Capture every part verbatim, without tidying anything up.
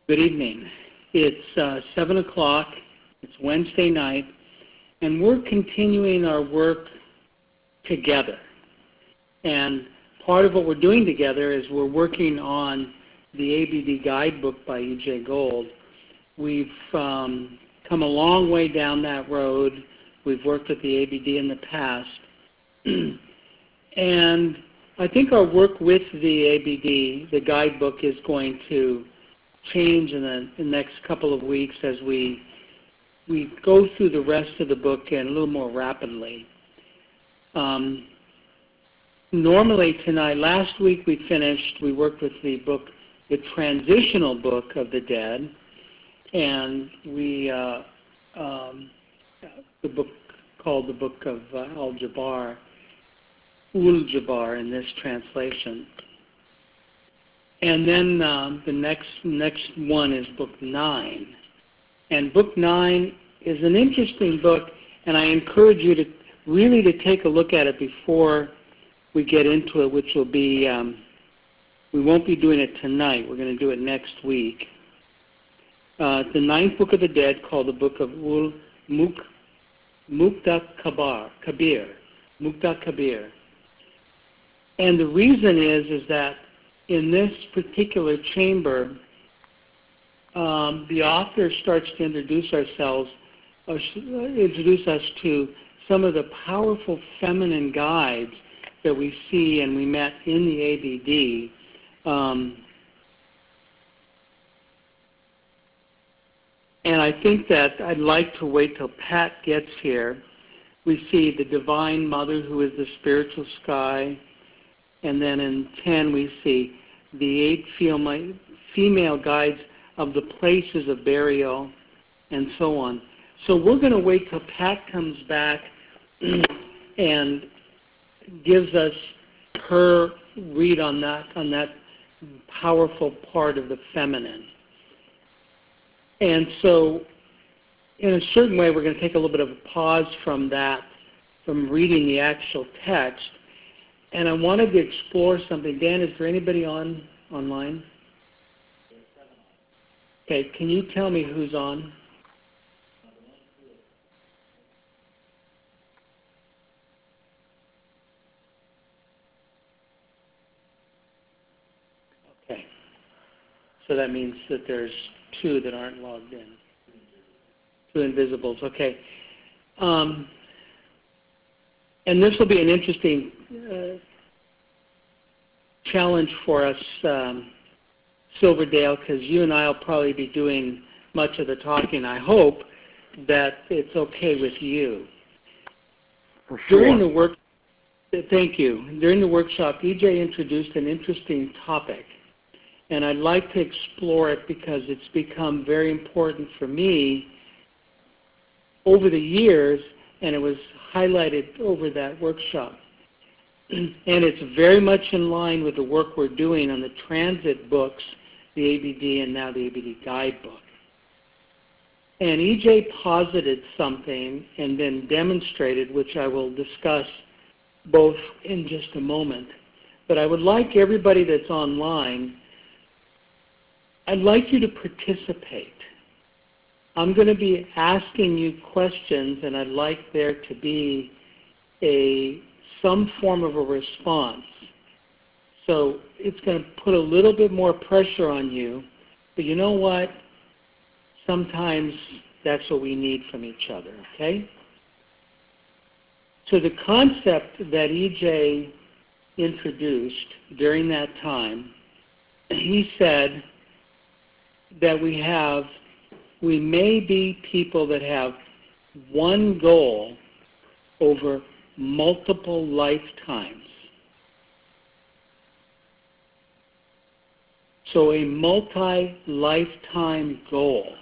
Good evening. It's uh, seven o'clock. It's Wednesday night, and we're continuing our work together. And part of what we're doing together is we're working on the A B D guidebook by E J Gold. We've um, come a long way down that road. We've worked with the A B D in the past. And I think our work with the A B D, the guidebook, is going to change in the, in the next couple of weeks as we we go through the rest of the book and a little more rapidly. Um, normally tonight, last week we finished, we worked with the book, the Transitional Book of the Dead, and we, uh, um, the book called the Book of uh, Al-Jabbar, Ul-Jabbar in this translation. And then um, the next next one is Book nine. And Book nine is an interesting book, and I encourage you to really to take a look at it before we get into it, which will be, um, we won't be doing it tonight. We're going to do it next week. Uh, the ninth Book of the Dead, called the Book of Ul Muk, Mukta Kabar, Kabir, Mukta Kabir. And the reason is, is that in this particular chamber, um, the author starts to introduce ourselves, or introduce us to some of the powerful feminine guides that we see and we met in the A B D. Um, and I think that I'd like to wait till Pat gets here. We see the Divine Mother, who is the spiritual sky. And then in ten, we see the eight female, female guides of the places of burial, and so on. So we're going to wait till Pat comes back and gives us her read on that, on that powerful part of the feminine. And so in a certain way, we're going to take a little bit of a pause from that, from reading the actual text. And I wanted to explore something. Dan, is there anybody on online? Okay, can you tell me who's on? Okay. So that means that there's two that aren't logged in. Two invisibles, okay. Um, and this will be an interesting uh, challenge for us, um, Silverdale, because you and I will probably be doing much of the talking. I hope that it's okay with you. For sure. During the work, thank you. During the workshop, E J introduced an interesting topic, and I'd like to explore it because it's become very important for me over the years, and it was highlighted over that workshop. And it's very much in line with the work we're doing on the transit books, the A B D, and now the A B D guidebook. And E J posited something and then demonstrated, which I will discuss both in just a moment. But I would like everybody that's online, I'd like you to participate. I'm going to be asking you questions, and I'd like there to be a some form of a response. So it's going to put a little bit more pressure on you, but you know what? Sometimes that's what we need from each other, okay? So the concept that E J introduced during that time, he said that we have, we may be people that have one goal over multiple lifetimes. So a multi-lifetime goal.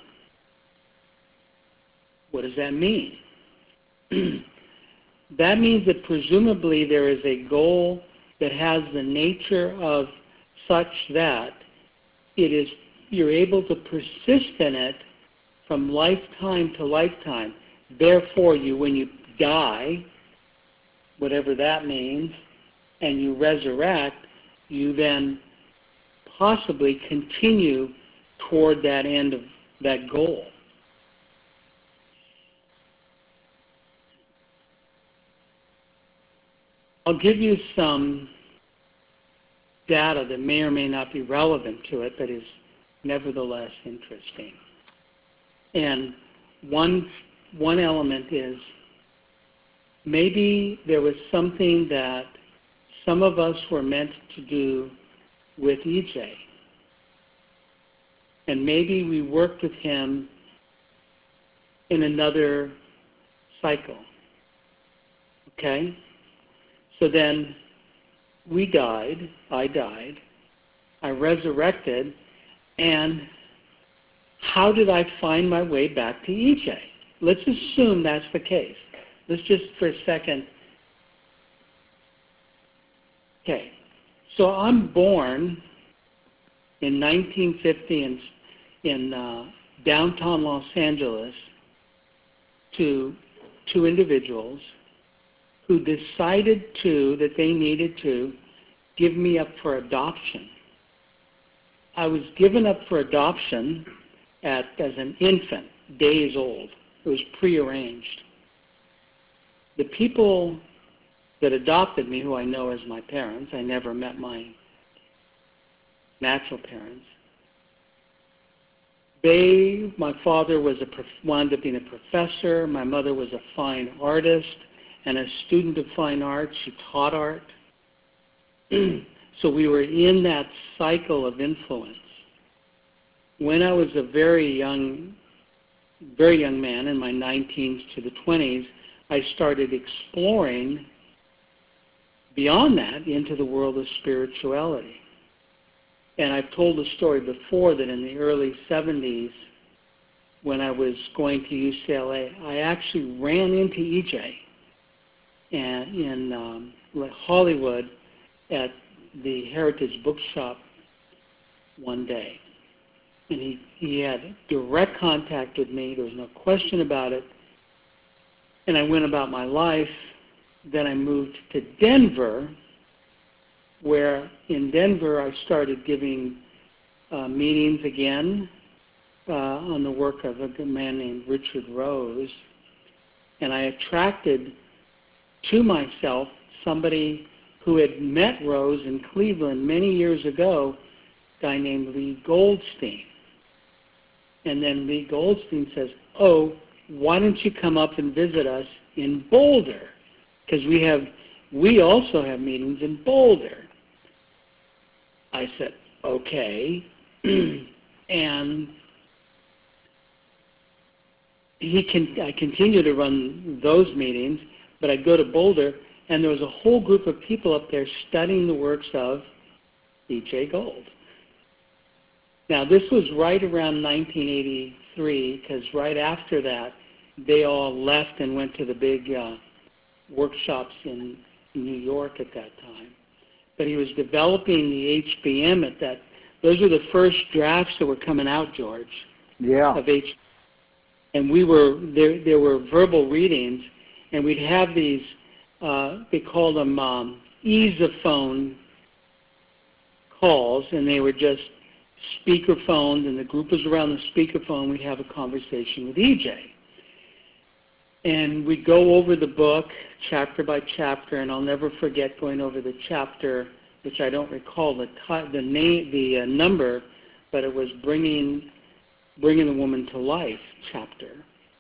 What does that mean? That means that presumably there is a goal that has the nature of such that it is, you're able to persist in it from lifetime to lifetime. Therefore, you, when you die, whatever that means, and you resurrect, you then possibly continue toward that end of that goal. I'll give you some data that may or may not be relevant to it, but is nevertheless interesting. And one, one element is maybe there was something that some of us were meant to do with E J. And maybe we worked with him in another cycle. Okay? So then we died, I died, I resurrected, and how did I find my way back to E J? Let's assume that's the case. Let's just for a second. Okay, so I'm born in nineteen fifty in, in uh, downtown Los Angeles to two individuals who decided to, that they needed to, give me up for adoption. I was given up for adoption at, as an infant, days old. It was prearranged. The people that adopted me, who I know as my parents, I never met my natural parents, they, my father was a, wound up being a professor, my mother was a fine artist, and a student of fine arts. She taught art. So we were in that cycle of influence. When I was a very young, very young man, in my nineteens to the twenties, I started exploring beyond that into the world of spirituality. And I've told the story before that in the early seventies, when I was going to U C L A, I actually ran into E J and in um, Hollywood at the Heritage Bookshop one day. And he, he had direct contact with me. There was no question about it. And I went about my life. Then I moved to Denver, where in Denver I started giving uh, meetings again uh, on the work of a man named Richard Rose. And I attracted to myself somebody who had met Rose in Cleveland many years ago, a guy named Lee Goldstein. And then Lee Goldstein says, oh, why don't you come up and visit us in Boulder? Because we have, we also have meetings in Boulder. I said, okay. And he can, I continue to run those meetings, but I'd go to Boulder, and there was a whole group of people up there studying the works of E J Gold. Now, this was right around nineteen eighty-three, because right after that, they all left and went to the big uh, workshops in New York at that time. But he was developing the H B M at that. Those were the first drafts that were coming out, George. Yeah. Of H. And we were there. There were verbal readings, and we'd have these. Uh, they called them um, easophone calls, and they were just speakerphones, and the group was around the speakerphone. We'd have a conversation with E J. And we'd go over the book chapter by chapter, and I'll never forget going over the chapter, which I don't recall the t- the name, the uh, number, but it was bringing bringing the woman to life chapter.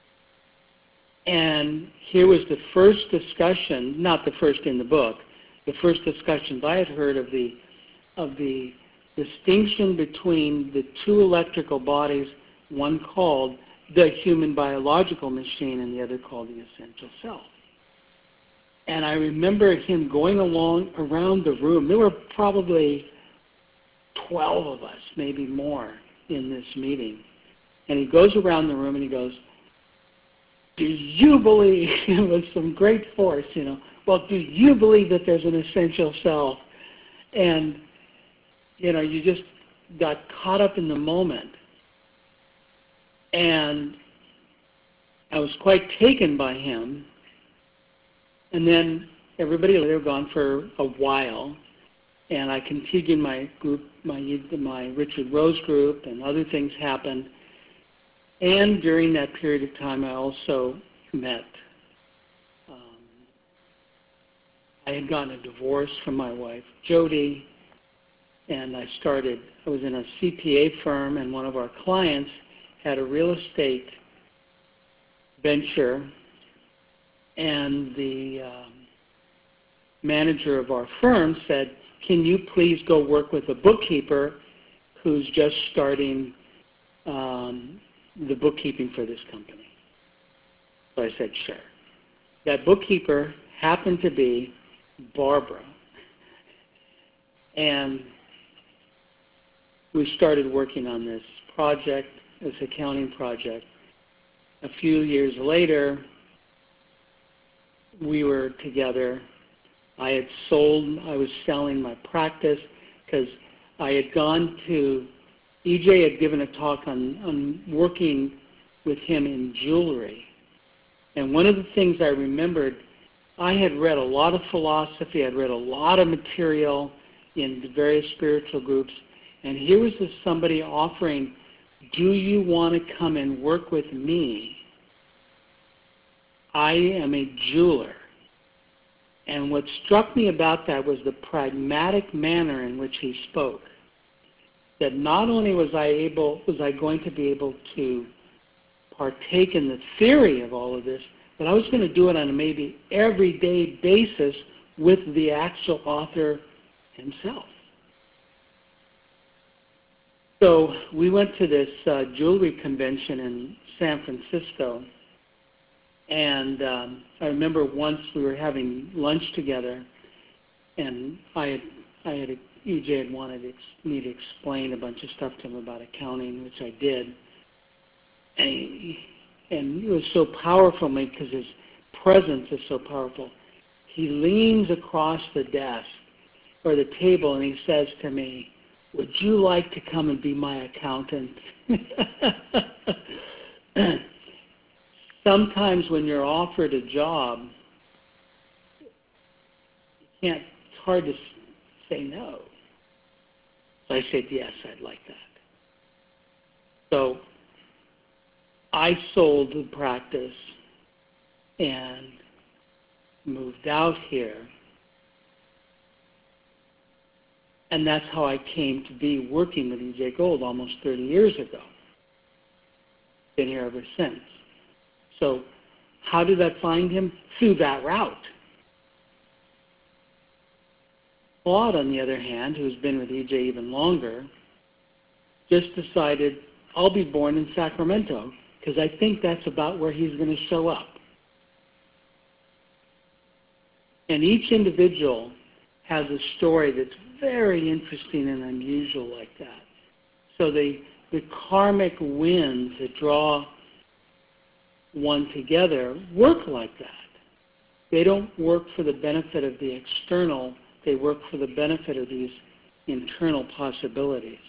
And here was the first discussion, not the first in the book, the first discussions I had heard of the of the distinction between the two electrical bodies, one called the human biological machine and the other called the essential self. And I remember him going along around the room. There were probably twelve of us, maybe more, in this meeting. And he goes around the room and he goes, do you believe, with some great force, you know, well, do you believe that there's an essential self? And, you know, you just got caught up in the moment. And I was quite taken by him. And then everybody, they were gone for a while. and I continued my group, my, my Richard Rose group, and other things happened. And during that period of time, I also met. Um, I had gotten a divorce from my wife, Jody, and I started, I was in a C P A firm, and one of our clients had a real estate venture, and the um, manager of our firm said, can you please go work with a bookkeeper who's just starting um, the bookkeeping for this company? So I said, sure. That bookkeeper happened to be Barbara. And we started working on this project, this accounting project. A few years later, we were together. I had sold, I was selling my practice because I had gone to, E J had given a talk on, on working with him in jewelry. And one of the things I remembered, I had read a lot of philosophy, I'd read a lot of material in the various spiritual groups, and here was this somebody offering, do you want to come and work with me? I am a jeweler. And what struck me about that was the pragmatic manner in which he spoke. That not only was I able, was I going to be able to partake in the theory of all of this, but I was going to do it on a maybe everyday basis with the actual author himself. So we went to this uh, jewelry convention in San Francisco, and um, I remember once we were having lunch together, and I had, I had, E J had wanted me to explain a bunch of stuff to him about accounting, which I did, and, he, and it was so powerful to me because his presence is so powerful. He leans across the desk or the table, and he says to me, would you like to come and be my accountant? Sometimes when you're offered a job, you can't, it's hard to say no. So I said, yes, I'd like that. So I sold the practice and moved out here. And that's how I came to be working with E J Gold almost thirty years ago. Been here ever since. So how did I find him? Through that route. Claude, on the other hand, who's been with E J even longer, just decided, I'll be born in Sacramento, because I think that's about where he's going to show up. And each individual has a story that's very interesting and unusual like that. So the, the karmic winds that draw one together work like that. They don't work for the benefit of the external, they work for the benefit of these internal possibilities.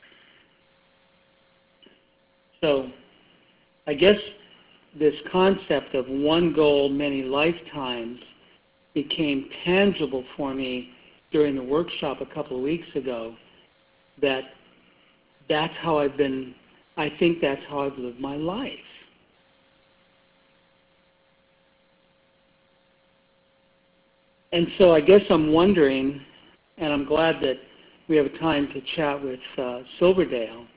So I guess this concept of one goal, many lifetimes became tangible for me during the workshop a couple of weeks ago, that that's how I've been, I think that's how I've lived my life. And so I guess I'm wondering, and I'm glad that we have time to chat with uh, Silverdale,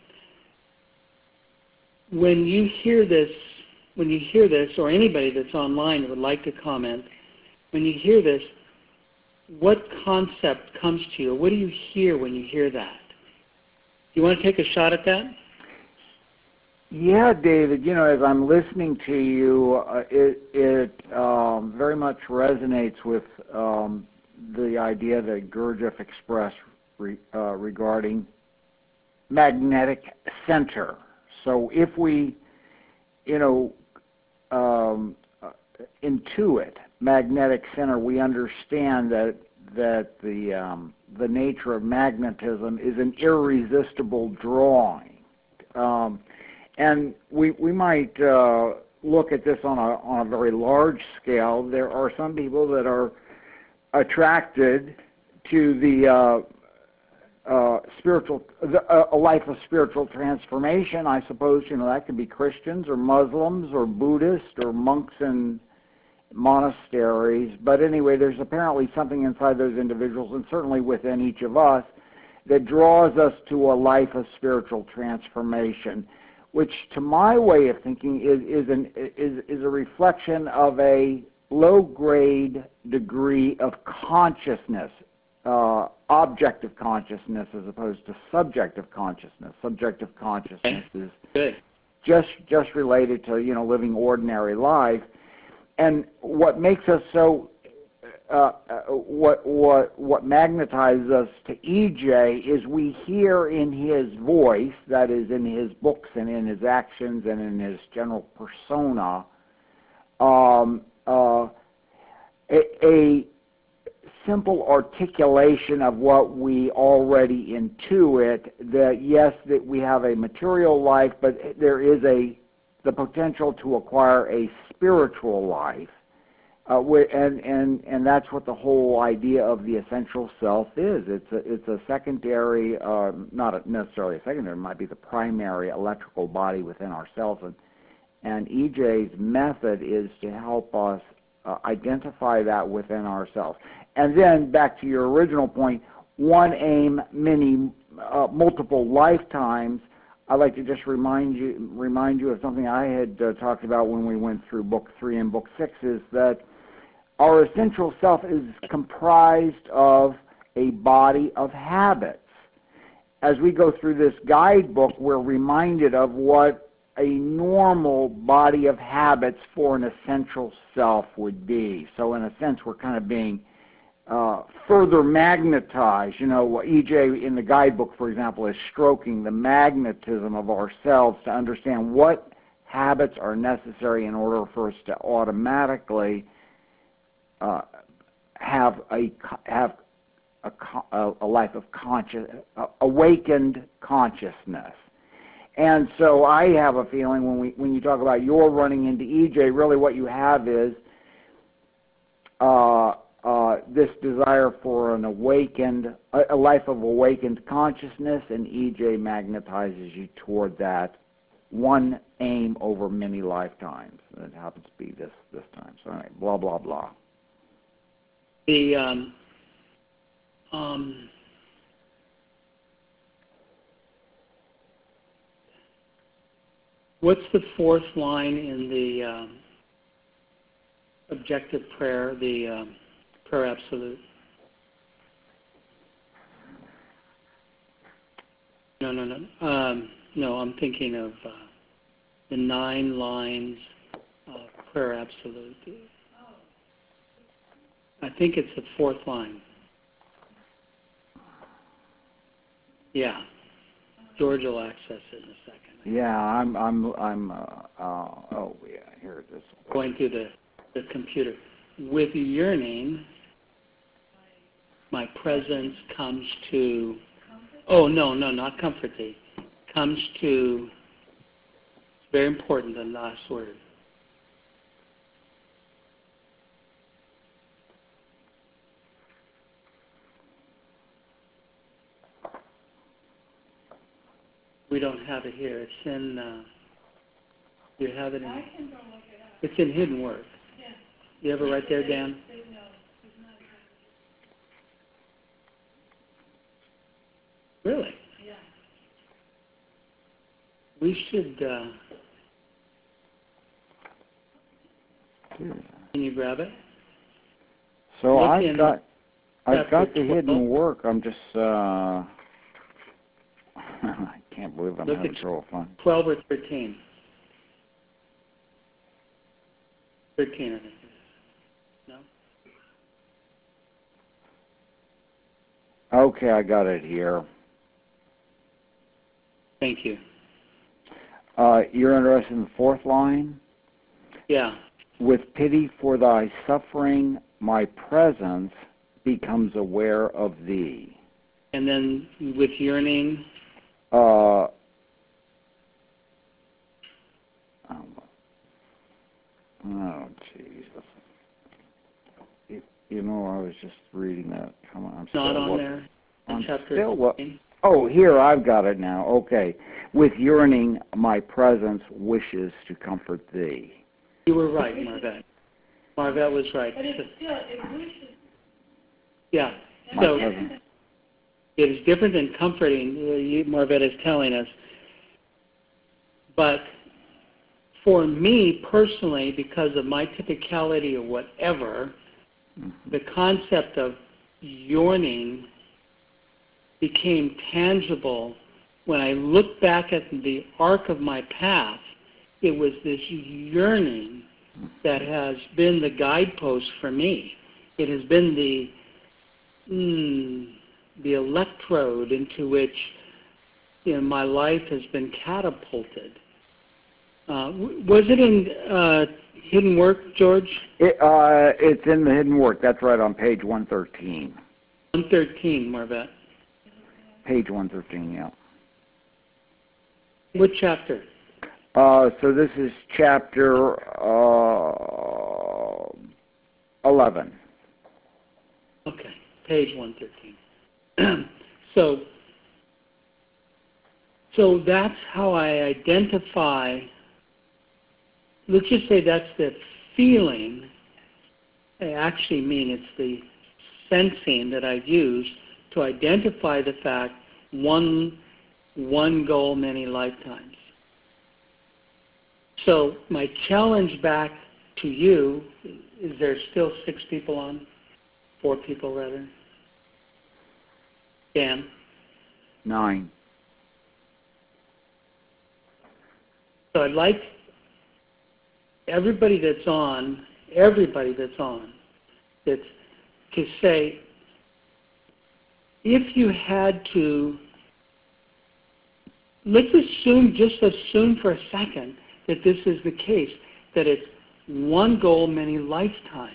when you hear this, when you hear this, or anybody that's online that would like to comment, when you hear this, what concept comes to you? What do you hear when you hear that? Do you want to take a shot at that? Yeah, David, you know, as I'm listening to you, uh, it, it um, very much resonates with um, the idea that Gurdjieff expressed re, uh, regarding magnetic center. So if we, you know, um, uh, intuit magnetic center, we understand that that the um, the nature of magnetism is an irresistible drawing, um, and we we might uh, look at this on a on a very large scale. There are some people that are attracted to the uh, spiritual, a life of spiritual transformation. I suppose, you know, that could be Christians or Muslims or Buddhists or monks in monasteries. But anyway, there's apparently something inside those individuals, and certainly within each of us, that draws us to a life of spiritual transformation, which, to my way of thinking, is is an is is a reflection of a low-grade degree of consciousness. Uh, objective consciousness as opposed to subjective consciousness. Subjective consciousness is Good. just just related to, you know, living ordinary life. And what makes us so, uh, uh, what what what magnetizes us to E J is we hear in his voice, that is in his books and in his actions and in his general persona, um, uh, a, a simple articulation of what we already intuit, that yes, that we have a material life, but there is a the potential to acquire a spiritual life, uh, and and and that's what the whole idea of the essential self is. It's a it's a secondary, uh, not necessarily a secondary, it might be the primary electrical body within ourselves, and and E J's method is to help us uh, identify that within ourselves. And then, back to your original point, one aim, many, uh, multiple lifetimes. I'd like to just remind you remind you of something I had uh, talked about when we went through Book Three and Book Six, is that our essential self is comprised of a body of habits. As we go through this guidebook, we're reminded of what a normal body of habits for an essential self would be. So, in a sense, we're kind of being Uh, further magnetized. You know, E J in the guidebook, for example, is stroking the magnetism of ourselves to understand what habits are necessary in order for us to automatically uh, have a have a, a life of conscious, uh, awakened consciousness. And so I have a feeling when we when you talk about your running into E J, really what you have is uh, Uh, this desire for an awakened, a, a life of awakened consciousness, and E J magnetizes you toward that one aim over many lifetimes. And it happens to be this this time. So anyway, blah blah blah. The um, um, what's the fourth line in the um, objective prayer? The um, prayer absolute. No, no, no. Um, no, I'm thinking of uh, the nine lines of prayer absolute. I think it's the fourth line. Yeah. George will access it in a second. Yeah, I'm, I'm, I'm. Uh, uh, oh, yeah. Here it is. Going through the the computer. With yearning, my presence comes to, oh, no, no, not comfort thee. Comes to, it's very important, the last word. We don't have it here. It's in, uh, you have it in, I can go look it up. it's in hidden work. Yeah. You have it right there, Dan? No, it's not. Really? Yeah. We should, uh, can you grab it? So Look I've in got, I've got chapter the hidden twelve. work. I'm just, uh, I can't believe I'm Look having at trouble finding. twelve or thirteen. thirteen, I think it is. No? Okay, I got it here. Thank you. Uh, you're interested in the fourth line? Yeah. With pity for thy suffering, my presence becomes aware of thee. And then with yearning, Uh, oh, Jesus. You, you know, I was just reading that. Come on, I'm not still on look, there in I'm chapter still look, thirteen. Oh, here, I've got it now. Okay. With yearning, my presence wishes to comfort thee. You were right, Marvette. Marvette was right. But it's still, it wishes. Yeah. My So presence. it is different than comforting, uh, you- Marvette is telling us. But for me personally, because of my typicality or whatever, Mm-hmm. the concept of yearning became tangible when I look back at the arc of my path. It was this yearning that has been the guidepost for me. It has been the mm, the electrode into which, you know, my life has been catapulted. Uh, w- was it in uh, Hidden Work, George? It, uh, it's in the hidden work. That's right on page one thirteen. one thirteen, Marvette. Page one thirteen, yeah. What chapter? Uh, so this is chapter uh, eleven. Okay, page one thirteen. so, so that's how I identify. Let's just say that's the feeling. I actually mean it's the sensing that I use to identify the fact one one goal, many lifetimes. So my challenge back to you, is there still six people on? Four people rather? Dan? Nine. So I'd like everybody that's on, everybody that's on, that's to say, if you had to, let's assume, just assume for a second that this is the case, that it's one goal, many lifetimes.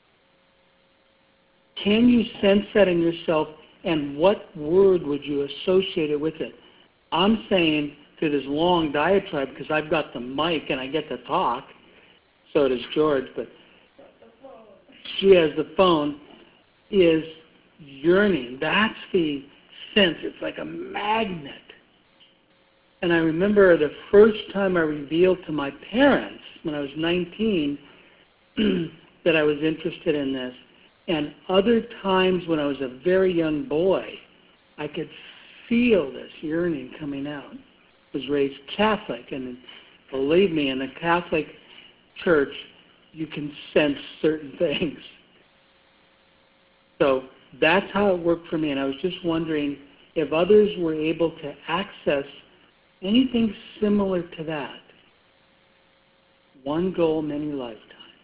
Can you sense that in yourself, and what word would you associate it with it? I'm saying through this long diatribe, because I've got the mic and I get to talk, so does George, but she has the phone, is yearning. That's the sense. It's like a magnet. And I remember the first time I revealed to my parents when I was nineteen that I was interested in this. And other times when I was a very young boy, I could feel this yearning coming out. I was raised Catholic, and believe me, in the Catholic Church, you can sense certain things. So that's how it worked for me, and I was just wondering if others were able to access anything similar to that. One goal, many lifetimes.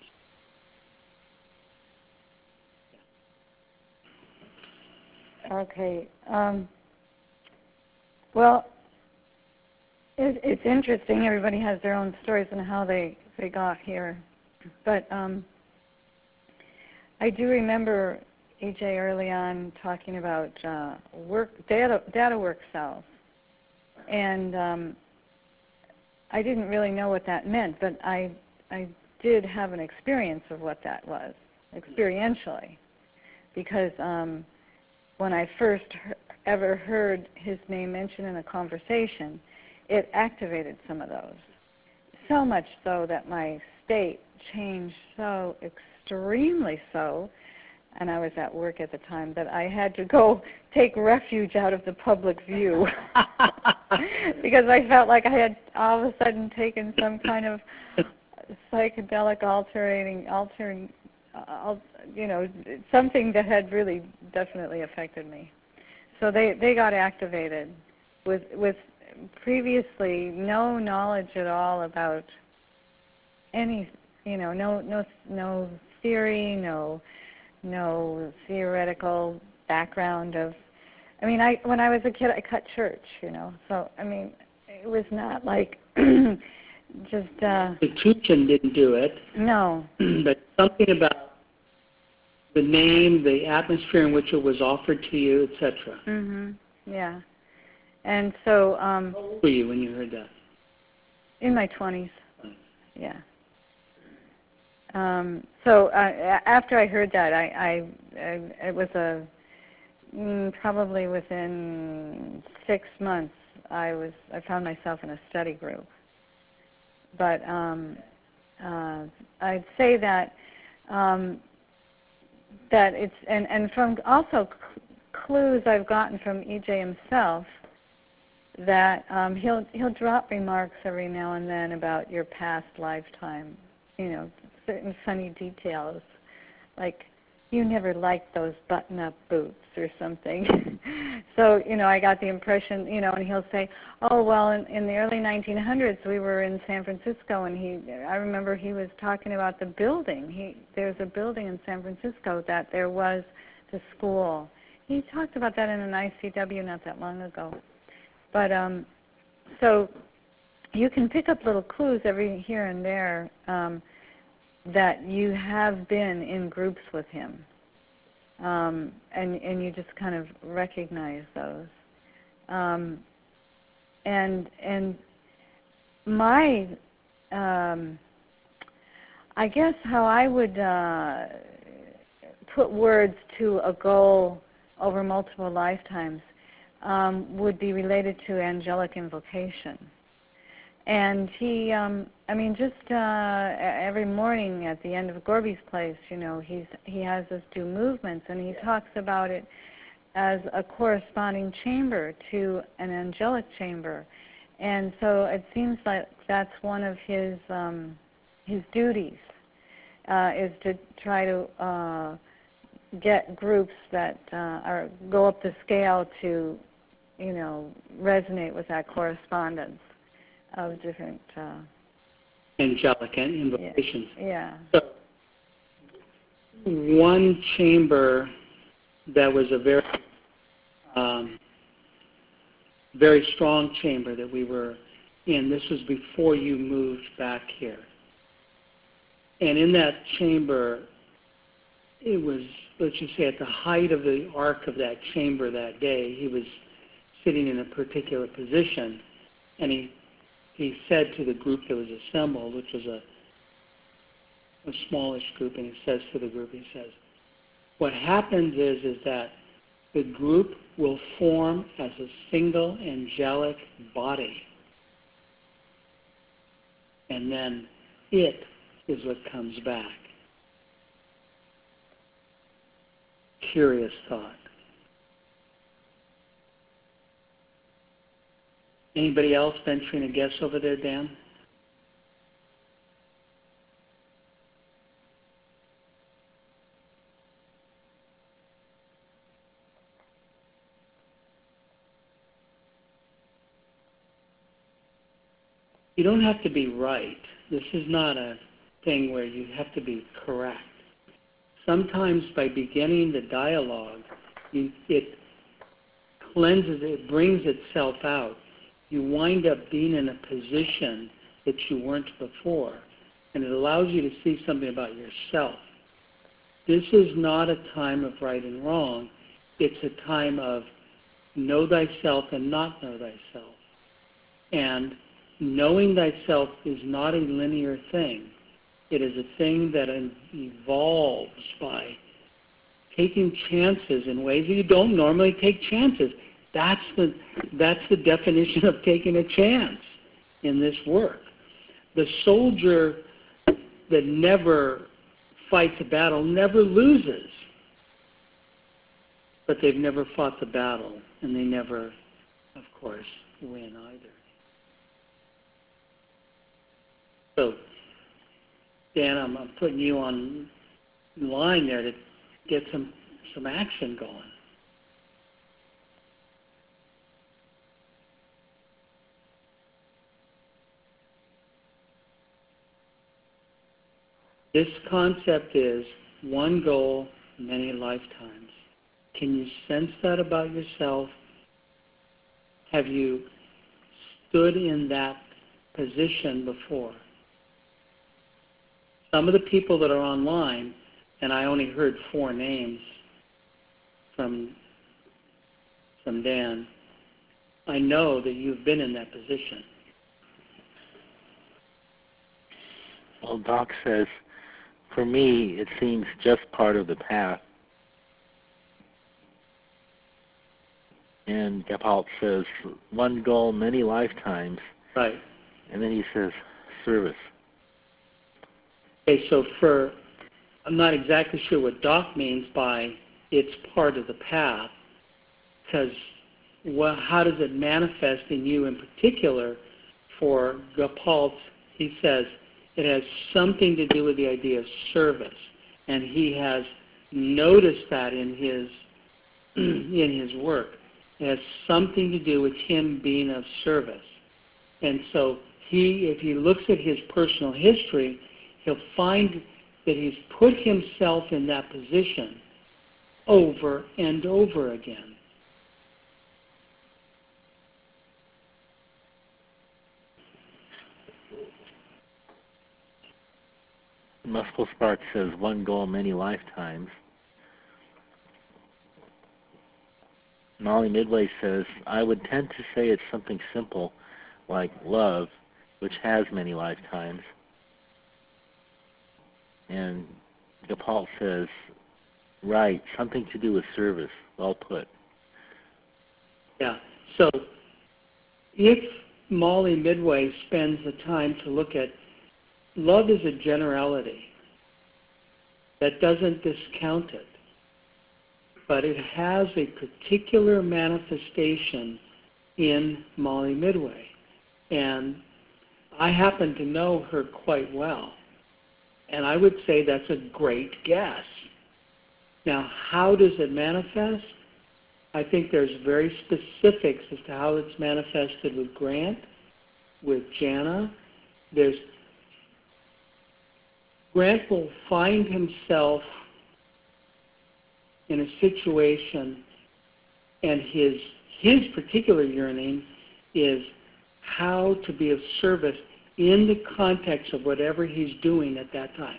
Okay. Um, well, it, it's interesting. Everybody has their own stories and how they, they got here. But um, I do remember E J early on talking about uh, work data, data work cells. And um, I didn't really know what that meant, but I, I did have an experience of what that was, experientially. Because um, when I first he- ever heard his name mentioned in a conversation, it activated some of those. So much so that my state changed so extremely so, and I was at work at the time, that I had to go take refuge out of the public view because I felt like I had all of a sudden taken some kind of psychedelic altering, altering, uh, you know, something that had really definitely affected me. So they, they got activated with with previously no knowledge at all about any, you know, no no no theory, no no theoretical background of. I mean, I when I was a kid, I cut church, you know. So I mean, it was not like just uh, The institution didn't do it, no. but something about the name, the atmosphere in which it was offered to you, et cetera. Mhm. Yeah. And so um, How old were you when you heard that? in my twenties. Yeah. Um, so uh, a- after I heard that, I, I, I it was a mm, probably within six months, I was I found myself in a study group. But um, uh, I'd say that um, that it's and, and from also c- clues I've gotten from E J himself that um, he'll he'll drop remarks every now and then about your past lifetime, you know, certain funny details, like you never liked those button-up boots or something. So, you know, I got the impression, you know, and he'll say, oh, well, in, in the early nineteen hundreds, we were in San Francisco, and he, I remember he was talking about the building. He, there's a building in San Francisco that there was the school. He talked about that in an I C W not that long ago. But um, so you can pick up little clues every here and there um, that you have been in groups with him. Um, and, and you just kind of recognize those. Um, and and my, um, I guess how I would uh, put words to a goal over multiple lifetimes um, would be related to angelic invocation. And he, um, I mean, just uh, every morning at the end of Gorby's place, you know, he's he has us do movements, and he talks about it as a corresponding chamber to an angelic chamber. And so it seems like that's one of his um, his duties, uh, is to try to uh, get groups that uh, are go up the scale to, you know, resonate with that correspondence of different uh, angelic invocations. Yeah. So one chamber that was a very, um, very strong chamber that we were in. This was before you moved back here, and in that chamber, it was, let's just say, at the height of the arc of that chamber that day. He was sitting in a particular position, and he. He said to the group that was assembled, which was a, a smallish group, and he says to the group, he says, what happens is, is that the group will form as a single angelic body. And then it is what comes back. Curious thought. Anybody else venturing a guess over there, Dan? You don't have to be right. This is not a thing where you have to be correct. Sometimes by beginning the dialogue, you, it cleanses, it brings itself out. You wind up being in a position that you weren't before, and it allows you to see something about yourself. This is not a time of right and wrong. It's a time of know thyself and not know thyself. And knowing thyself is not a linear thing. It is a thing that evolves by taking chances in ways that you don't normally take chances. That's the, that's the definition of taking a chance in this work. The soldier that never fights a battle never loses. But they've never fought the battle, and they never, of course, win either. So, Dan, I'm, I'm putting you on line there to get some, some action going. This concept is one goal, many lifetimes. Can you sense that about yourself? Have you stood in that position before? Some of the people that are online, and I only heard four names from, from Dan, I know that you've been in that position. Well, Doc says, for me, it seems just part of the path. And Gepalt says, one goal, many lifetimes. Right. And then he says, service. Okay, so for, I'm not exactly sure what Doc means by it's part of the path, because well, how does it manifest in you in particular? For Gepalt, he says it has something to do with the idea of service, and he has noticed that in his in his work. It has something to do with him being of service. And so he, if he looks at his personal history, he'll find that he's put himself in that position over and over again. Muscle Spark says, one goal, many lifetimes. Molly Midway says, I would tend to say it's something simple like love, which has many lifetimes. And Gepalt says, right, something to do with service. Well put. Yeah. So if Molly Midway spends the time to look at love is a generality, that doesn't discount it, but it has a particular manifestation in Molly Midway. And I happen to know her quite well. And I would say that's a great guess. Now, how does it manifest? I think there's very specifics as to how it's manifested with Grant, with Jana. There's Grant will find himself in a situation, and his his particular yearning is how to be of service in the context of whatever he's doing at that time.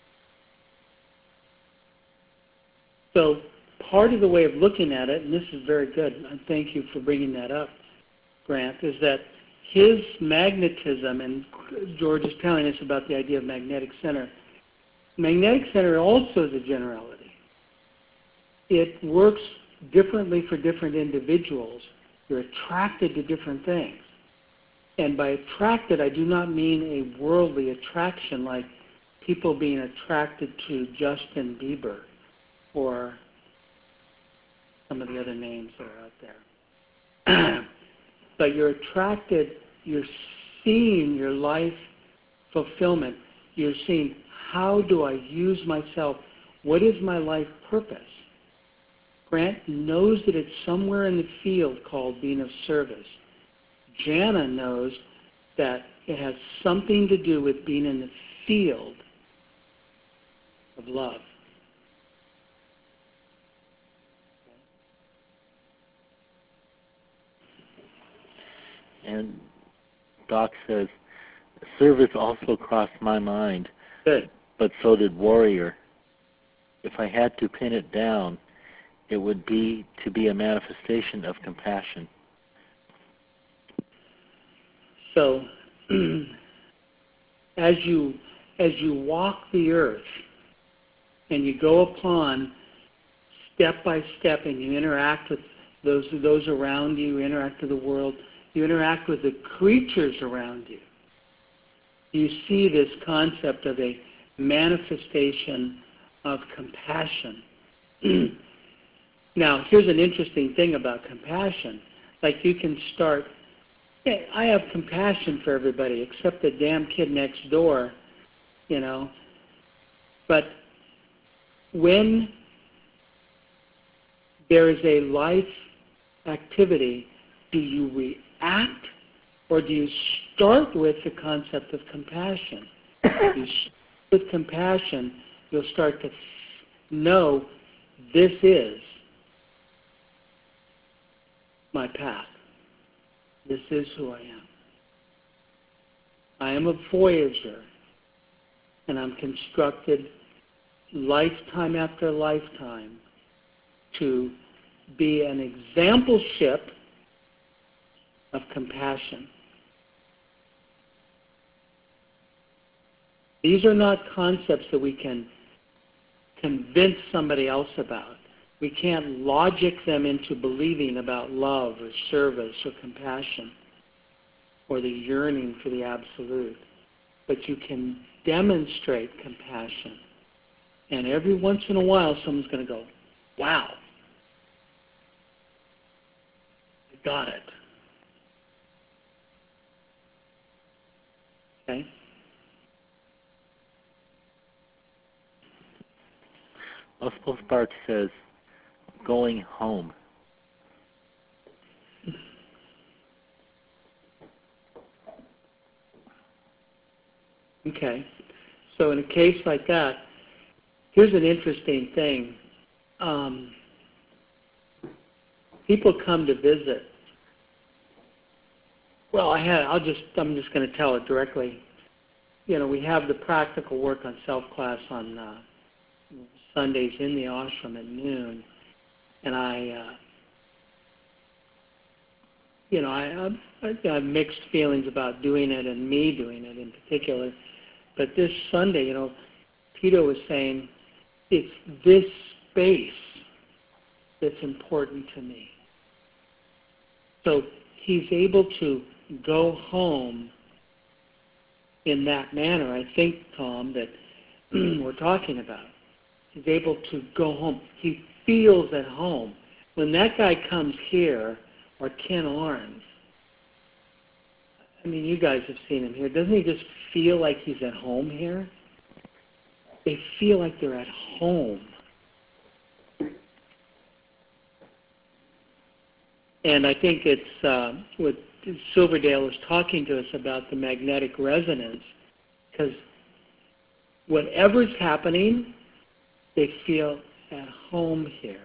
So part of the way of looking at it, and this is very good, and thank you for bringing that up, Grant, is that his magnetism, and George is telling us about the idea of magnetic center, magnetic center also is a generality. It works differently for different individuals. You're attracted to different things. And by attracted, I do not mean a worldly attraction like people being attracted to Justin Bieber or some of the other names that are out there. But you're attracted, you're seeing your life fulfillment. You're seeing, how do I use myself? What is my life purpose? Grant knows that it's somewhere in the field called being of service. Jana knows that it has something to do with being in the field of love. And Doc says, service also crossed my mind, Good. but so did warrior. If I had to pin it down, it would be to be a manifestation of compassion. So, as you as you walk the earth and you go upon step by step and you interact with those those around you, you interact with the world, you interact with the creatures around you, you see this concept of a manifestation of compassion. Now, here's an interesting thing about compassion. Like, you can start, hey, I have compassion for everybody except the damn kid next door, you know. But when there is a life activity, do you react or do you start with the concept of compassion? If you start with compassion, you'll start to know this is my path. This is who I am. I am a voyager, and I'm constructed lifetime after lifetime to be an exampleship of compassion. These are not concepts that we can convince somebody else about. We can't logic them into believing about love or service or compassion or the yearning for the absolute. But you can demonstrate compassion. And every once in a while, someone's going to go, wow, I got it. Okay? Multiple Sparks says, going home. Okay. So in a case like that, here's an interesting thing. Um, people come to visit. Well, I had. I'll just. I'm just going to tell it directly. You know, we have the practical work on self class on uh, Sundays in the ashram at noon, and I. Uh, you know, I, I, I have mixed feelings about doing it and me doing it in particular. But this Sunday, you know, Peter was saying, it's this space that's important to me. So he's able to go home in that manner, I think, Tom, that we're talking about. He's able to go home. He feels at home. When that guy comes here, or Ken Arns, I mean, you guys have seen him here. Doesn't he just feel like he's at home here? They feel like they're at home. And I think it's uh, what Silverdale is talking to us about, the magnetic resonance, because whatever's happening, they feel at home here.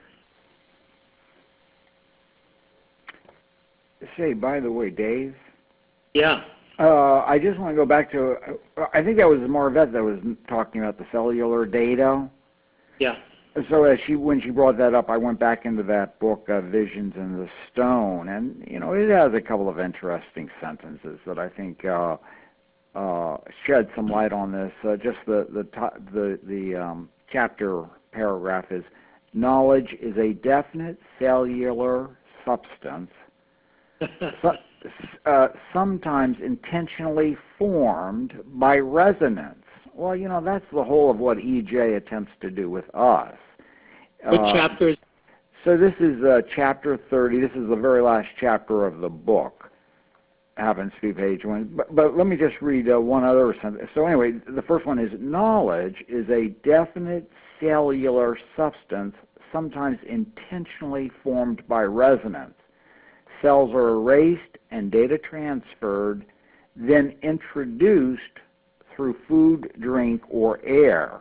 Say, by the way, Dave. Yeah. Uh, I just want to go back to, uh, I think that was Marvette that was talking about the cellular data. Yeah. So as she, when she brought that up, I went back into that book, uh, Visions in the Stone, and, you know, it has a couple of interesting sentences that I think uh, uh, shed some light on this. Uh, just the, the, the, the um, chapter paragraph is, knowledge is a definite cellular substance so, uh, sometimes intentionally formed by resonance. Well, you know, that's the whole of what E J attempts to do with us. What uh, chapter is? So this is uh, chapter thirty. This is the very last chapter of the book. Happens to be page one. But, but let me just read uh, one other sentence. So anyway, the first one is, knowledge is a definite cellular substance, sometimes intentionally formed by resonance. Cells are erased and data transferred, then introduced through food, drink, or air.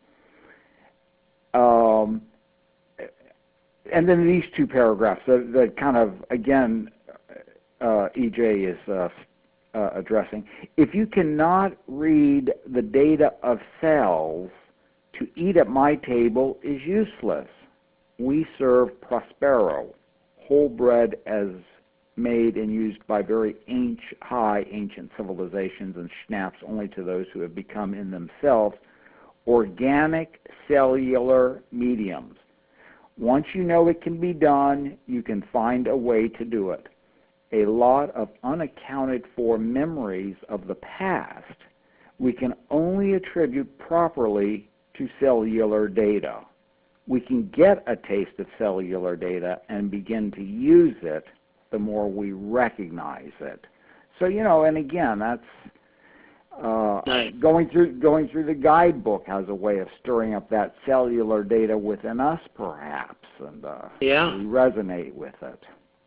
Um, and then these two paragraphs that, that kind of, again, uh, E J is uh, uh, addressing. If you cannot read the data of cells, to eat at my table is useless. We serve Prospero, whole bread as made and used by very ancient, high ancient civilizations, and schnapps only to those who have become in themselves organic cellular mediums. Once you know it can be done, you can find a way to do it. A lot of unaccounted for memories of the past we can only attribute properly to cellular data. We can get a taste of cellular data and begin to use it the more we recognize it. So, you know, and again, that's uh, Nice. going through going through the guidebook has a way of stirring up that cellular data within us, perhaps, and uh, Yeah. we resonate with it.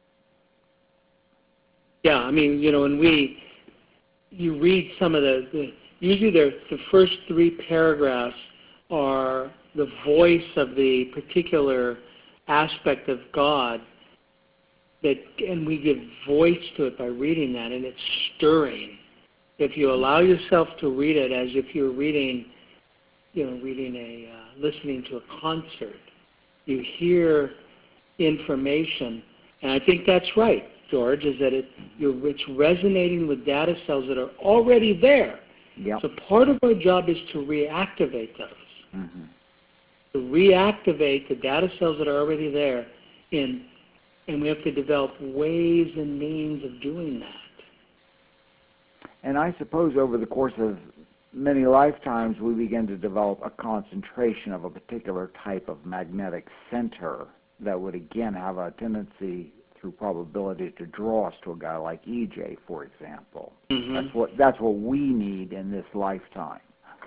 Yeah, I mean, you know, when we, you read some of the, the usually the, the first three paragraphs are the voice of the particular aspect of God, that, and we give voice to it by reading that, and it's stirring. If you allow yourself to read it as if you're reading, you know, reading a, uh, listening to a concert, you hear information, and I think that's right, George, is that it, you're, it's resonating with data cells that are already there. Yep. So part of our job is to reactivate those. Mm-hmm. to reactivate the data cells that are already there, in, and we have to develop ways and means of doing that. And I suppose over the course of many lifetimes, we begin to develop a concentration of a particular type of magnetic center that would again have a tendency through probability to draw us to a guy like E J, for example. Mm-hmm. That's what that's what we need in this lifetime.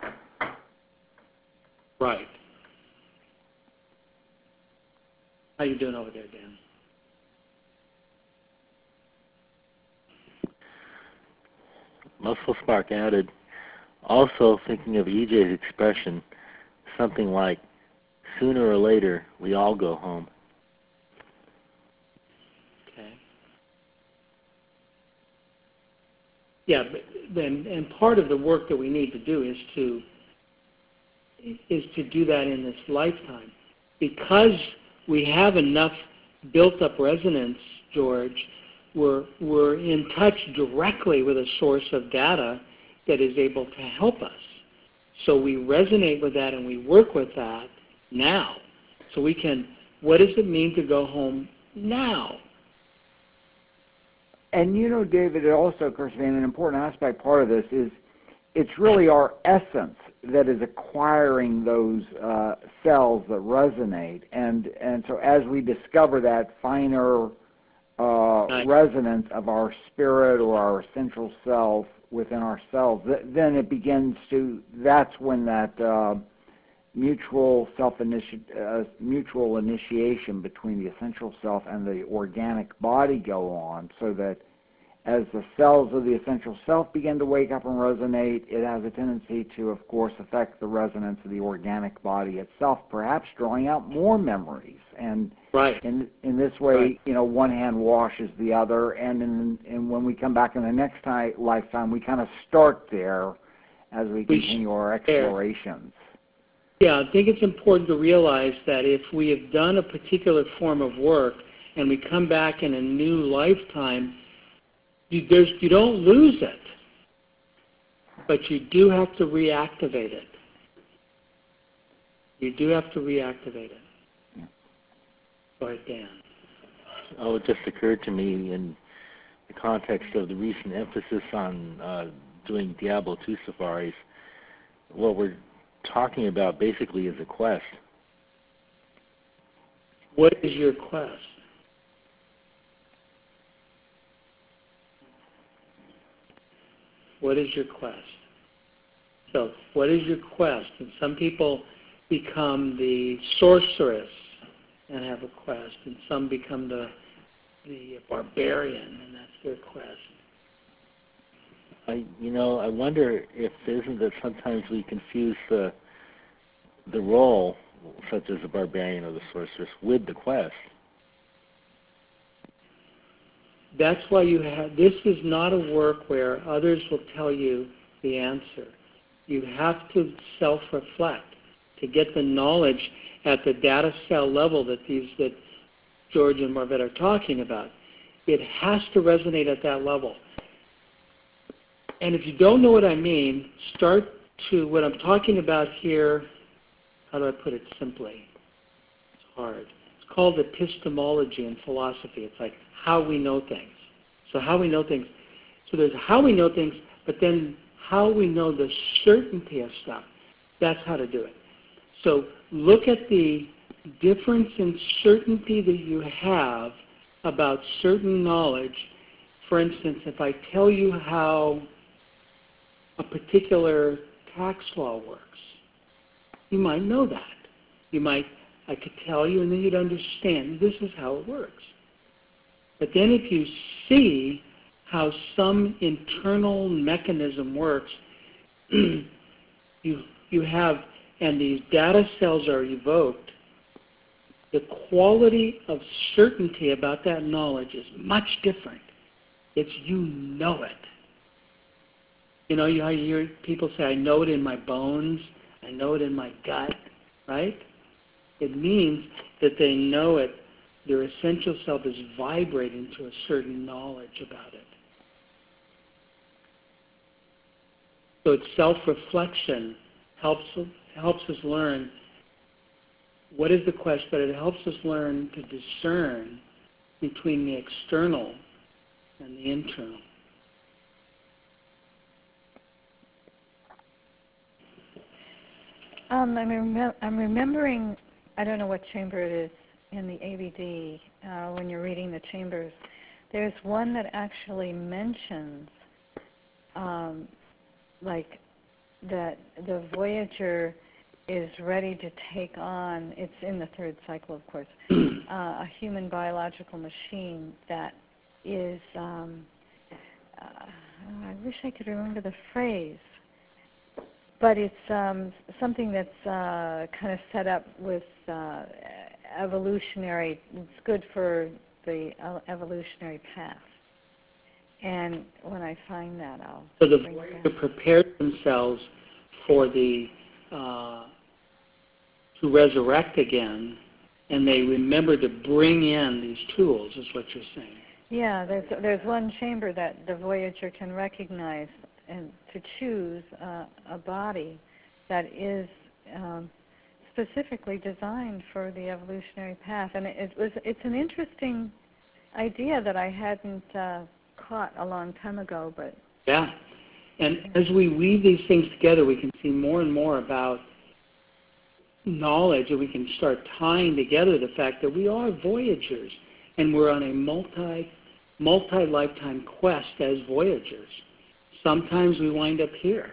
Right. How you doing over there, Dan? Muscle Spark added, also thinking of E J's expression, something like, sooner or later, we all go home. Okay. Yeah, but then, and part of the work that we need to do is to is to do that in this lifetime, because we have enough built-up resonance, George. We're we're in touch directly with a source of data that is able to help us. So we resonate with that and we work with that now. So we can, what does it mean to go home now? And you know, David, it also occurs to me, and an important aspect part of this is it's really our essence that is acquiring those uh, cells that resonate. And, and so as we discover that finer uh, Nice. resonance of our spirit or our essential self within ourselves, th- then it begins to, that's when that uh, mutual self-initi- uh, mutual initiation between the essential self and the organic body go on, so that as the cells of the essential self begin to wake up and resonate, it has a tendency to, of course, affect the resonance of the organic body itself, perhaps drawing out more memories. And Right. in in this way, Right. you know, one hand washes the other, and in, and when we come back in the next time, lifetime, we kind of start there as we We continue our share. explorations. Yeah, I think it's important to realize that if we have done a particular form of work and we come back in a new lifetime, you, there's, you don't lose it, but you do have to reactivate it. You do have to reactivate it. Yeah. Go ahead, Dan. Oh, it just occurred to me in the context of the recent emphasis on uh, doing Diablo two safaris, what we're talking about basically is a quest. What is your quest? What is your quest? So, what is your quest? And some people become the sorceress and have a quest, and some become the the barbarian, and that's their quest. I, you know, I wonder if isn't that sometimes we confuse the the role, such as the barbarian or the sorceress, with the quest. That's why you have, this is not a work where others will tell you the answer. You have to self-reflect to get the knowledge at the data cell level that these, that George and Marvette are talking about. It has to resonate at that level. And if you don't know what I mean, start to, what I'm talking about here, how do I put it simply? It's hard. It's called epistemology in philosophy. It's like how we know things. So how we know things. So there's how we know things, but then how we know the certainty of stuff. That's how to do it. So look at the difference in certainty that you have about certain knowledge. For instance, if I tell you how a particular tax law works, you might know that. You might, I could tell you, and then you'd understand this is how it works. But then if you see how some internal mechanism works, you you have, and these data cells are evoked, the quality of certainty about that knowledge is much different. It's you know it. You know, you hear people say, I know it in my bones, I know it in my gut, right? It means that they know it. Their essential self is vibrating to a certain knowledge about it. So it's self-reflection helps helps us learn what is the quest, but it helps us learn to discern between the external and the internal. Um, I'm, remem- I'm remembering, I don't know what chamber it is in the A B D, uh, when you're reading the chambers. There's one that actually mentions, um, like, that the Voyager is ready to take on, it's in the third cycle, of course, uh, a human biological machine that is, um, uh, I wish I could remember the phrase, but it's um, something that's uh, kind of set up with uh, evolutionary, it's good for the uh, evolutionary path. And when I find that, I'll So the bring it Voyager back. prepared themselves for the, uh, to resurrect again, and they remember to bring in these tools, is what you're saying. Yeah, there's there's one chamber that the Voyager can recognize and to choose uh, a body that is um, specifically designed for the evolutionary path, and it, it was it's an interesting idea that I hadn't uh, caught a long time ago. But Yeah, and as we weave these things together, we can see more and more about knowledge, and we can start tying together the fact that we are Voyagers, and we're on a multi multi-lifetime quest as Voyagers. Sometimes we wind up here.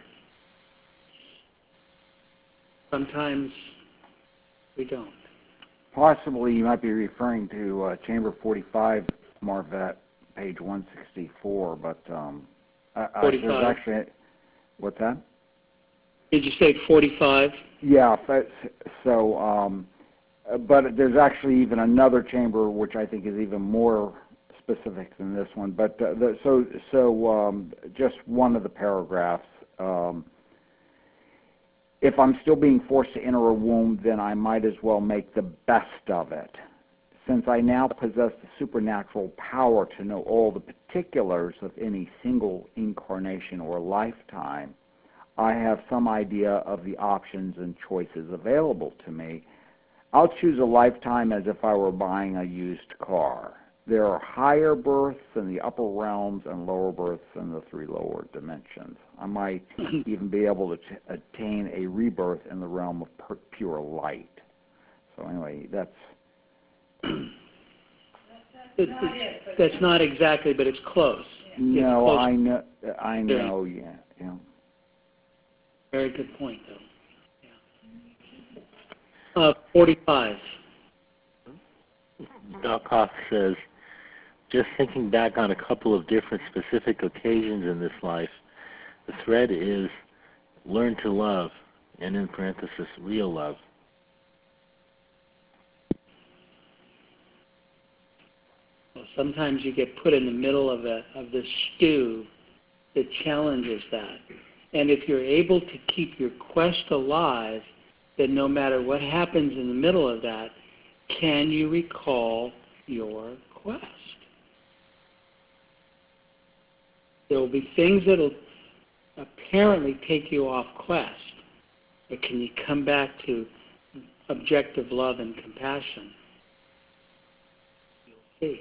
Sometimes we don't. Possibly you might be referring to uh, Chamber forty-five, Marvette, page one sixty-four, but um, I, I, there's forty-five. actually, what's that? Did you say forty-five? Yeah, but, so, um, uh, but there's actually even another chamber which I think is even more specific than this one. But uh, the, so, so um, just one of the paragraphs. Um, if I'm still being forced to enter a womb, then I might as well make the best of it. Since I now possess the supernatural power to know all the particulars of any single incarnation or lifetime, I have some idea of the options and choices available to me. I'll choose a lifetime as if I were buying a used car. There are higher births in the upper realms and lower births in the three lower dimensions. I might even be able to t- attain a rebirth in the realm of per- pure light. So anyway, that's... It, it's, that's not exactly, but it's close. No, it's close. I know, I know, yeah, yeah. Very good point, though. Yeah. Uh, forty-five. Doc Hoff says, just thinking back on a couple of different specific occasions in this life, the thread is learn to love, and in parenthesis, real love. Well, sometimes you get put in the middle of a of the stew that challenges that. And if you're able to keep your quest alive, then no matter what happens in the middle of that, can you recall your quest? There will be things that will apparently take you off quest, but can you come back to objective love and compassion? You'll see.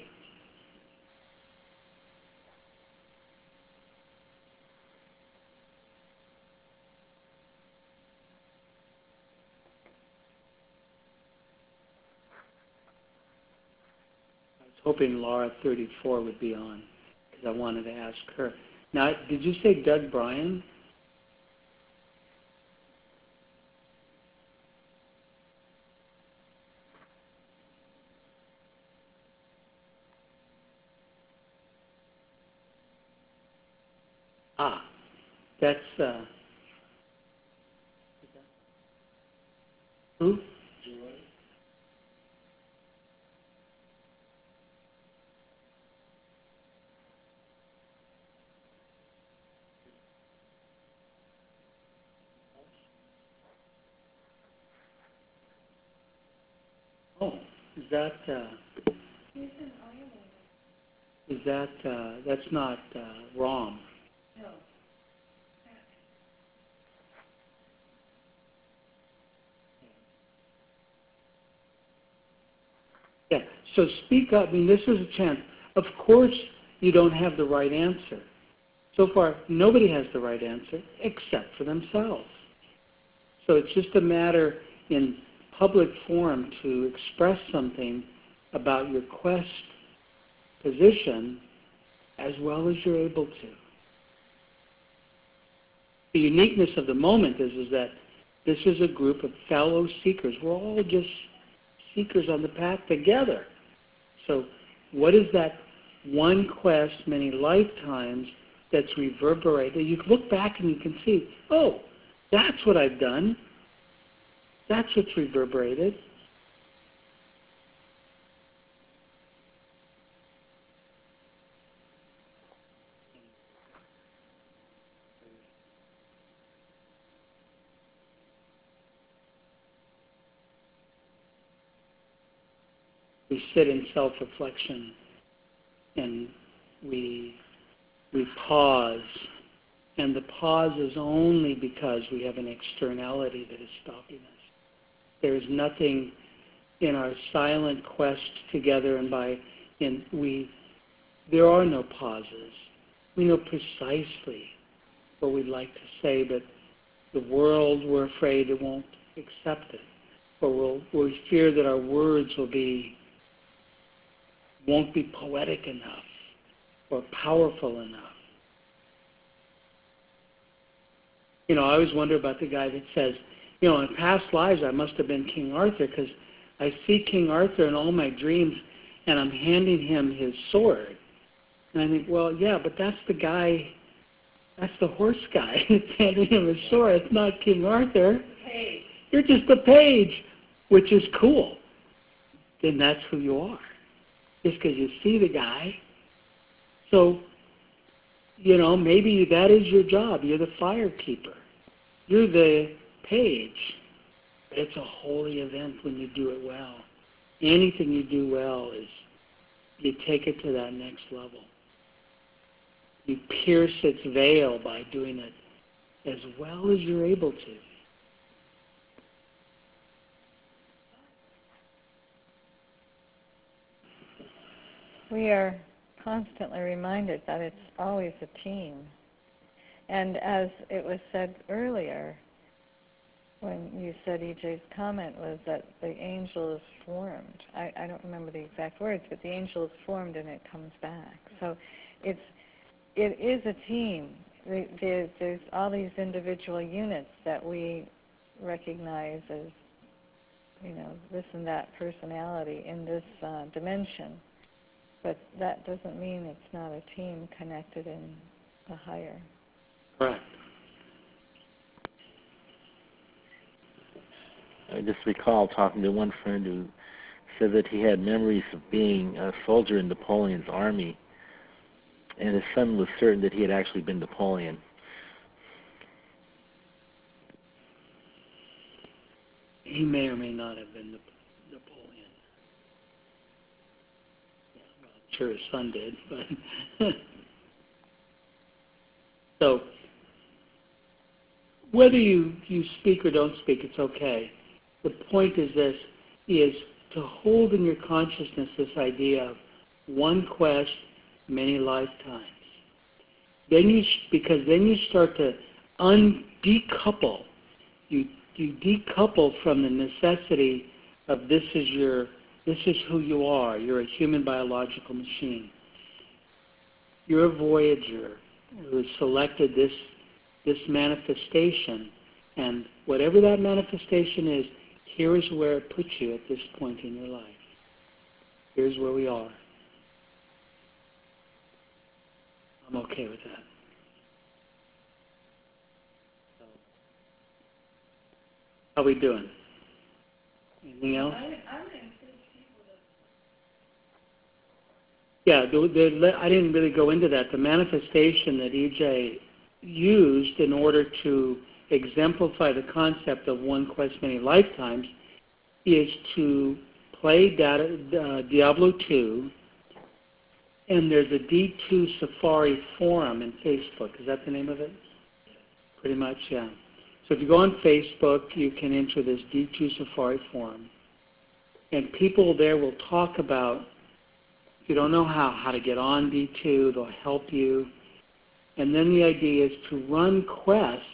I was hoping Laura thirty-four would be on, because I wanted to ask her. Now, did you say Doug Bryan? Ah, that's, uh, who? Oh, is that, uh, is that, uh, that's not, uh, Rom? No. so speak up. I mean, this is a chance. Of course, you don't have the right answer. So far, nobody has the right answer except for themselves. So it's just a matter in public forum to express something about your quest position as well as you're able to. The uniqueness of the moment is, is that this is a group of fellow seekers. We're all just seekers on the path together. So what is that one quest, many lifetimes, that's reverberated? You look back and you can see, oh, that's what I've done. That's what's reverberated. We sit in self-reflection and we we pause, and the pause is only because we have an externality that is stopping us. There is nothing in our silent quest together, and by in we there are no pauses. We know precisely what we'd like to say, but the world, we're afraid it won't accept it, or we'll, we fear that our words will be won't be poetic enough or powerful enough. You know, I always wonder about the guy that says, you know, in past lives I must have been King Arthur because I see King Arthur in all my dreams and I'm handing him his sword. And I think, well, yeah, but that's the guy, that's the horse guy that's handing him his sword. It's not King Arthur. Hey. You're just a page, which is cool. Then that's who you are. Just because you see the guy. So, you know, maybe that is your job. You're the fire keeper. You're the page. But it's a holy event when you do it well. Anything you do well is you take it to that next level. You pierce its veil by doing it as well as you're able to. We are constantly reminded that it's always a team. And as it was said earlier, when you said E J's comment was that the angel is formed. I, I don't remember the exact words, but the angel is formed and it comes back. So it's it is a team. The, the, there's all these individual units that we recognize as, you know, this and that personality in this uh, dimension. But that doesn't mean it's not a team connected in a higher. Correct. I just recall talking to one friend who said that he had memories of being a soldier in Napoleon's army, and his son was certain that he had actually been Napoleon. He may or may not have been Napoleon. Yeah, well, I'm sure his son did, but so whether you, you speak or don't speak, it's okay. The point is this, is to hold in your consciousness this idea of one quest, many lifetimes. Then you, because then you start to un-decouple. You, you decouple from the necessity of this is your, this is who you are. You're a human biological machine. You're a voyager who has selected this, this manifestation, and whatever that manifestation is, here is where it puts you at this point in your life. Here's where we are. I'm okay with that. So, how we doing? Anything else? I, I'm going to encourage people to... Yeah, the, the, I didn't really go into that. The manifestation that E J used in order to exemplify the concept of one quest, many lifetimes is to play data, uh, Diablo two, and there's a D two Safari forum in Facebook. Is that the name of it? Pretty much, yeah. So if you go on Facebook, you can enter this D two Safari forum. And people there will talk about, if you don't know how, how to get on D two, they'll help you. And then the idea is to run quests.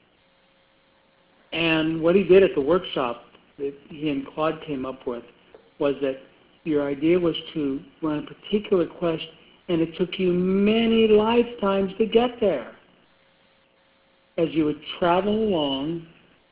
And what he did at the workshop that he and Claude came up with was that your idea was to run a particular quest, and it took you many lifetimes to get there. As you would travel along,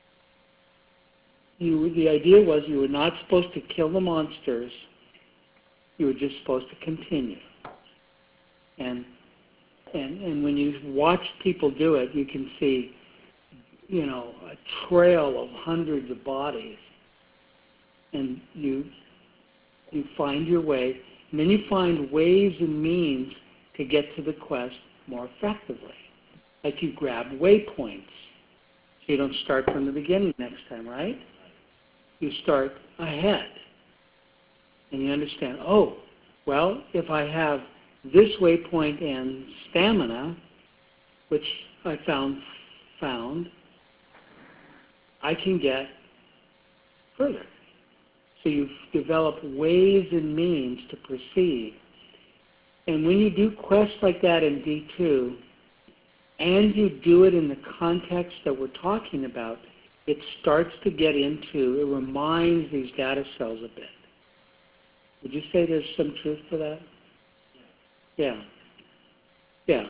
you, the idea was you were not supposed to kill the monsters. You were just supposed to continue. And, and, and when you watch people do it, you can see, you know, a trail of hundreds of bodies. And you, you find your way, and then you find ways and means to get to the quest more effectively. Like you grab waypoints, so you don't start from the beginning next time, right? You start ahead. And you understand, oh, well, if I have this waypoint and stamina, which I found, found, I can get further. So you've developed ways and means to proceed. And when you do quests like that in D two, and you do it in the context that we're talking about, it starts to get into, it reminds these data cells a bit. Would you say there's some truth to that? Yeah. Yeah.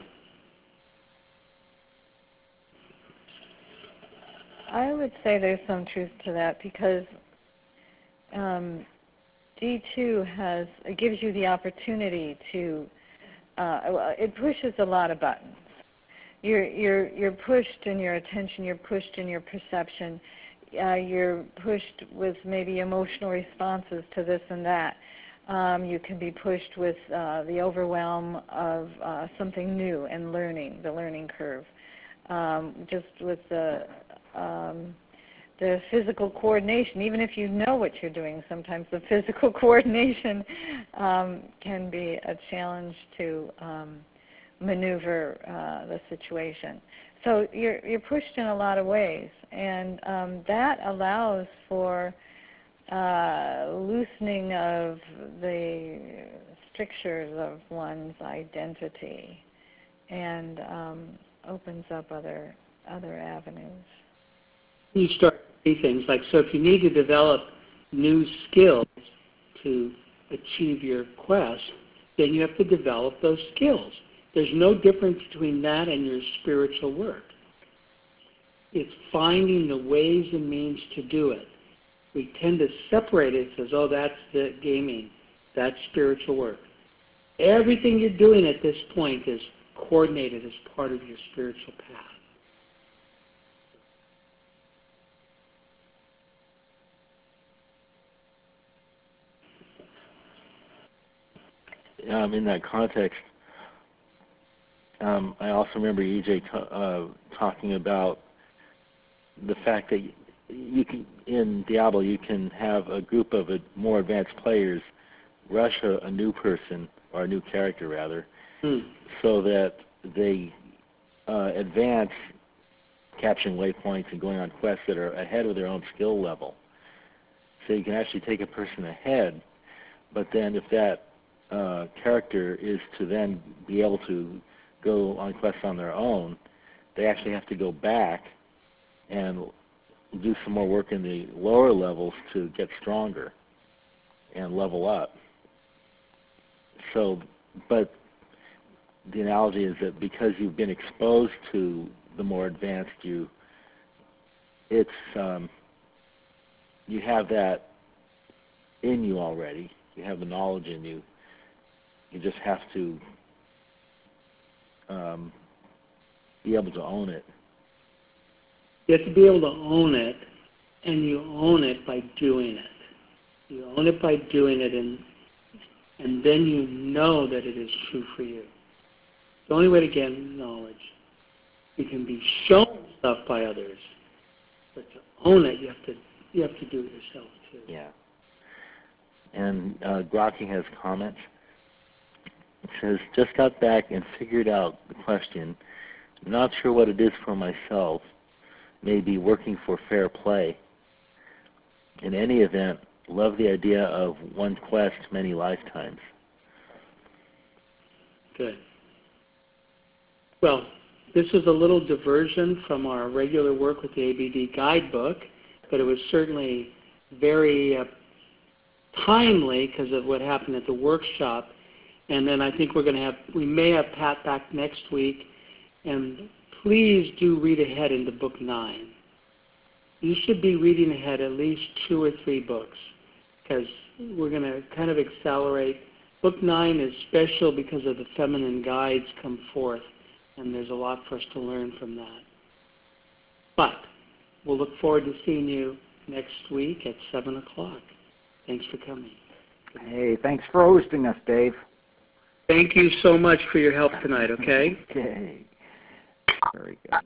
I would say there's some truth to that because um, D two has, it gives you the opportunity to, uh, it pushes a lot of buttons. You're, you're, you're pushed in your attention, you're pushed in your perception, uh, you're pushed with maybe emotional responses to this and that. Um, you can be pushed with uh, the overwhelm of uh, something new and learning, the learning curve. Um, just with the, um, the physical coordination, even if you know what you're doing, sometimes the physical coordination um, can be a challenge to um, maneuver uh, the situation. So you're, you're pushed in a lot of ways, and um, that allows for uh, loosening of the strictures of one's identity, and um, opens up other other avenues. You start to see things like, so if you need to develop new skills to achieve your quest, then you have to develop those skills. There's no difference between that and your spiritual work. It's finding the ways and means to do it. We tend to separate it as, oh, that's the gaming, that's spiritual work. Everything you're doing at this point is coordinated as part of your spiritual path. Um, in that context, um, I also remember E J t- uh, talking about the fact that you can, in Diablo, you can have a group of uh, more advanced players rush a, a new person, or a new character rather, Hmm. so that they uh, advance capturing waypoints and going on quests that are ahead of their own skill level. So you can actually take a person ahead, but then if that uh, character is to then be able to go on quests on their own, they actually have to go back and do some more work in the lower levels to get stronger and level up. So, but the analogy is that because you've been exposed to the more advanced you, it's um, you have that in you already. You have the knowledge in you. You just have to um, be able to own it. You have to be able to own it, and you own it by doing it. You own it by doing it, and and then you know that it is true for you. The only way to gain knowledge. You can be shown stuff by others, but to own it, you have to you have to do it yourself too. Yeah. And uh, Grokky has comments. It says, just got back and figured out the question. Not sure what it is for myself. Maybe working for fair play. In any event, love the idea of one quest, many lifetimes. Good. Well, this was a little diversion from our regular work with the A B D guidebook, but it was certainly very uh, timely because of what happened at the workshop. And then I think we're going to have, we may have Pat back next week. And please do read ahead into book nine. You should be reading ahead at least two or three books because we're going to kind of accelerate. Book nine is special because of the feminine guides come forth, and there's a lot for us to learn from that. But we'll look forward to seeing you next week at seven o'clock. Thanks for coming. Hey, thanks for hosting us, Dave. Thank you so much for your help tonight, okay? Okay. Very good.